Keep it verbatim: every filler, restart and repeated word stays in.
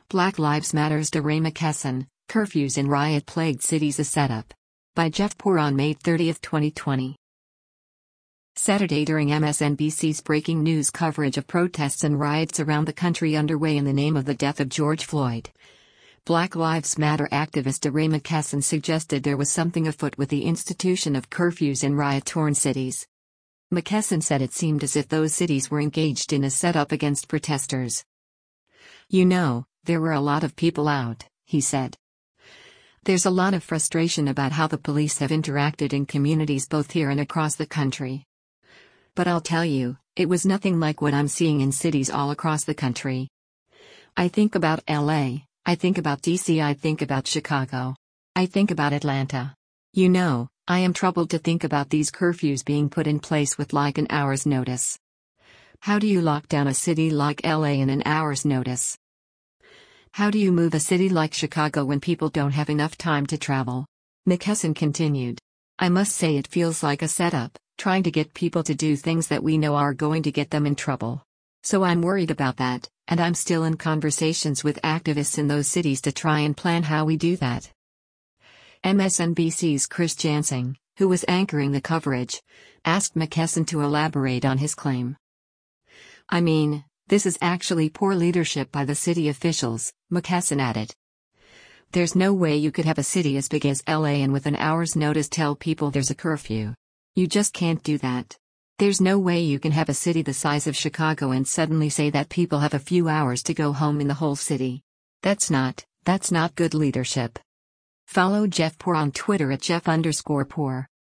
Black Lives Matter's DeRay McKesson, Curfews in Riot-Plagued Cities a Setup. By Jeff Poor on May thirtieth, twenty twenty. Saturday, during M S N B C's breaking news coverage of protests and riots around the country underway in the name of the death of George Floyd, Black Lives Matter activist DeRay McKesson suggested there was something afoot with the institution of curfews in riot-torn cities. McKesson said it seemed as if those cities were engaged in a setup against protesters. "You know, there were a lot of people out," he said. "There's a lot of frustration about how the police have interacted in communities both here and across the country. But I'll tell you, it was nothing like what I'm seeing in cities all across the country. I think about L A, I think about D C, I think about Chicago. I think about Atlanta. You know, I am troubled to think about these curfews being put in place with like an hour's notice. How do you lock down a city like L A in an hour's notice? How do you move a city like Chicago when people don't have enough time to travel?" McKesson continued. "I must say it feels like a setup, trying to get people to do things that we know are going to get them in trouble. So I'm worried about that, and I'm still in conversations with activists in those cities to try and plan how we do that." M S N B C's Chris Jansing, who was anchoring the coverage, asked McKesson to elaborate on his claim. "I mean, this is actually poor leadership by the city officials," McKesson added. "There's no way you could have a city as big as L A and with an hour's notice tell people there's a curfew. You just can't do that. There's no way you can have a city the size of Chicago and suddenly say that people have a few hours to go home in the whole city. That's not, that's not good leadership." Follow Jeff Poor on Twitter at Jeff underscore Poor.